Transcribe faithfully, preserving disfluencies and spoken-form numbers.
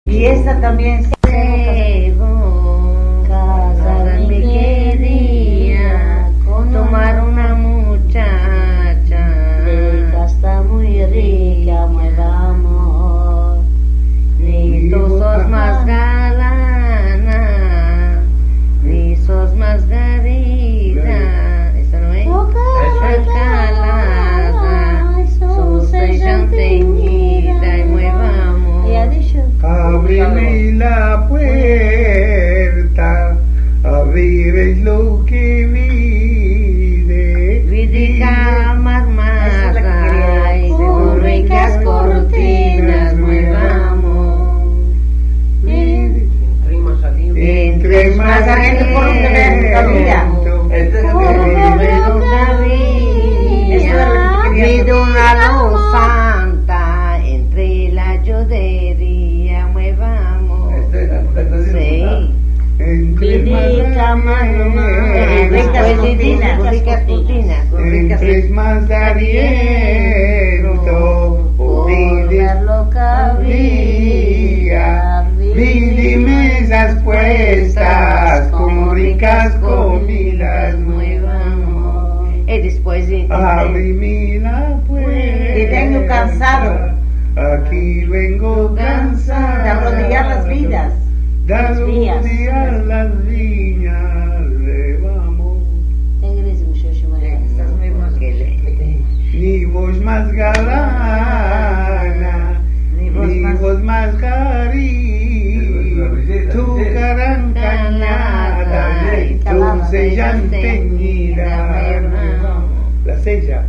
Y esta también se casa me quería tomar una muchacha de casta muy rica, muy amor. Ni tú sos más galana, ni sos más garita. Esa no es. Calada, su sella teñida y muy vamos. Ábreme la puerta, abriréis lo que vive. Vidica marmara y con ricas cortinas muy vamos. Entre más saliendo por un viento, de una luz santa entre la llodería muy vamos. Sí. entre Vidica más ricas cortinas, ricas cortinas, ricas entre más aliento, Por lo cabría, vi mesas puestas como ricas comidas muy vamos. Y después abrime la puerta. Y vengo cansado. Aquí vengo cansado de arrodillar las vidas. de arrodillar las viñas de vamos. Estas mismas que le- Ni vos más galana, Ni vos ni más- vos más cari, tu cara encañada, tu sella teñida. La sella.